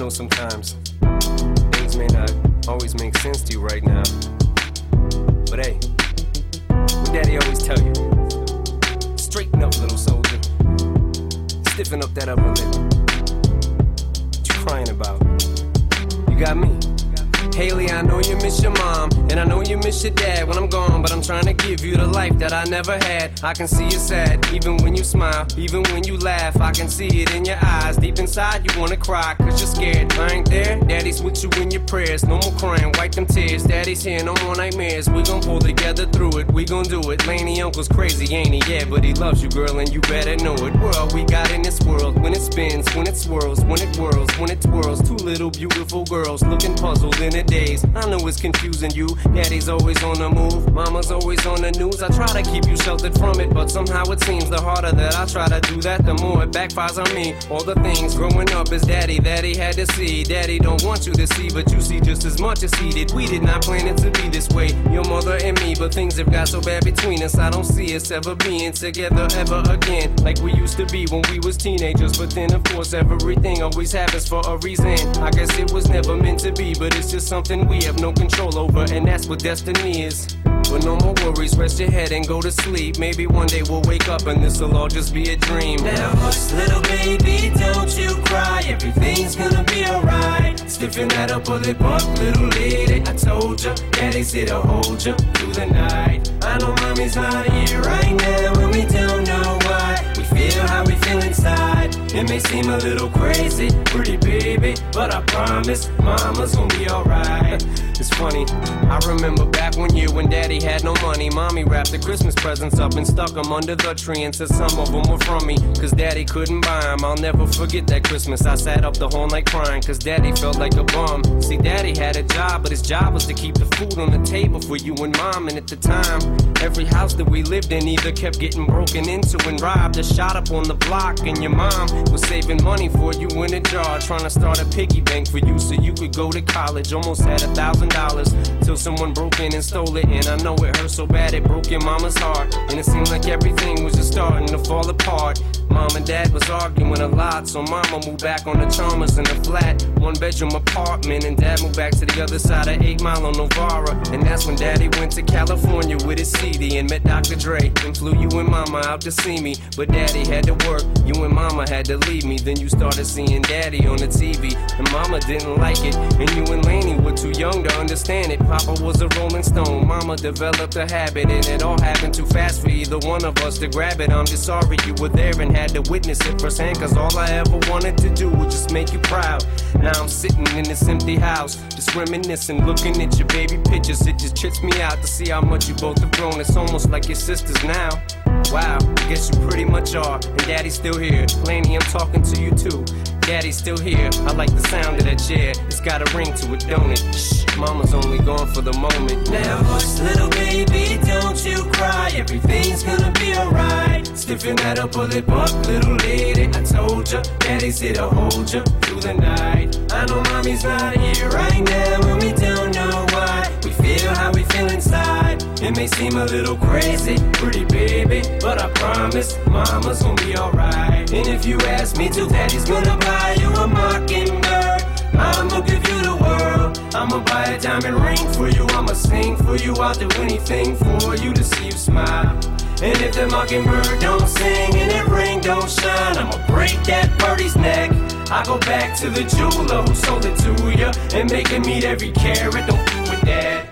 know sometimes things may not always make sense to you right now. But hey, what Daddy always tell you, straighten up, little soldier. Stiffen up that upper lip. What you crying about? You got me. Haley, I know you miss your mom, and I know you miss your dad when I'm gone, but I'm trying to give you the life that I never had. I can see you sad, even when you smile, even when you laugh. I can see it in your eyes, deep inside you wanna cry, cause you're scared. I ain't there, Daddy's with you in your prayers. No more crying, wipe them tears. Daddy's here, no more nightmares. We gon' pull together through it, we gon' do it. Laney uncle's crazy, ain't he? Yeah, but he loves you, girl, and you better know it. We're all we got in this world, when it spins, when it swirls, when it whirls, when it twirls. Two little beautiful girls looking puzzled in a daze. I know it's confusing you. Daddy's always on the move, mama's always on the news. I try to keep you sheltered from it, but somehow it seems the harder that I try to do that, the more it backfires on me. All the things growing up as daddy that he had to see. Daddy don't want you to see, but you see just as much as he did. We did not plan it to be this way, your mother and me, but things have got so bad between us. I don't see us ever being together ever again, like we used to be when we was teenagers. But then of course everything always happens for a reason. I guess it was never meant to be, but it's just something we have no control over, and that's what destiny is. But no more worries, rest your head and go to sleep. Maybe one day we'll wake up and this'll all just be a dream. Now hush, little baby, don't you cry. Everything's gonna be alright. Stiffen that upper lip up, little lady. I told ya, Daddy's here to hold ya through the night. I know mommy's not here right now, and we don't know why. We feel how we feel inside. It may seem a little crazy, pretty baby, but I promise mama's gonna be alright. It's funny, I remember back one year when Daddy had no money. Mommy wrapped the Christmas presents up and stuck them under the tree and said some of them were from me, cause Daddy couldn't buy them. I'll never forget that Christmas. I sat up the whole night crying, cause Daddy felt like a bum. See, Daddy had a job, but his job was to keep the food on the table for you and Mom. And at the time, every house that we lived in either kept getting broken into and robbed or shot up on the block. And your mom was saving money for you in a jar, trying to start a piggy bank for you so you could go to college. Almost had $1,000 till someone broke in and stole it. And I know it hurt so bad it broke your mama's heart, and it seemed like everything was just starting to fall apart. Mom and Dad was arguing a lot, so Mama moved back on the Chalmers in a flat 1-bedroom apartment, and Dad moved back to the other side of 8 Mile on Novara. And that's when Daddy went to California with his CD and met Dr. Dre and flew you and Mama out to see me. But Daddy had to work, you and Mama had to leave me. Then you started seeing Daddy on the TV, and Mama didn't like it, and you and Laney were too young to understand it. Papa was a Rolling Stone, Mama developed a habit, and it all happened too fast for either one of us to grab it. I'm just sorry you were there and had to witness it firsthand, cause all I ever wanted to do was just make you proud. Now I'm sitting in this empty house, just reminiscing, looking at your baby pictures. It just trips me out to see how much you both have grown. It's almost like your sisters now. Wow, I guess you pretty much are, and Daddy's still here. Laney, I'm talking to you too. Daddy's still here, I like the sound of that chair. It's got a ring to it, don't it? Shh, Mama's only gone for the moment. Now hush, little baby, don't you cry. Everything's gonna be alright. Stiffen that upper lip up, little lady. I told ya, Daddy's here to hold ya through the night. I know Mommy's not here right now, and we don't know why. We feel how we feel inside. It may seem a little crazy, pretty baby, but I promise Mama's gonna be alright. And if you ask me to, Daddy's gonna buy you a mockingbird. I'ma give you the world. I'ma buy a diamond ring for you. I'ma sing for you. I'll do anything for you to see you smile. And if the mockingbird don't sing and that ring don't shine, I'ma break that birdie's neck. I go back to the jeweler who sold it to ya and make him eat every carat. Don't f with that.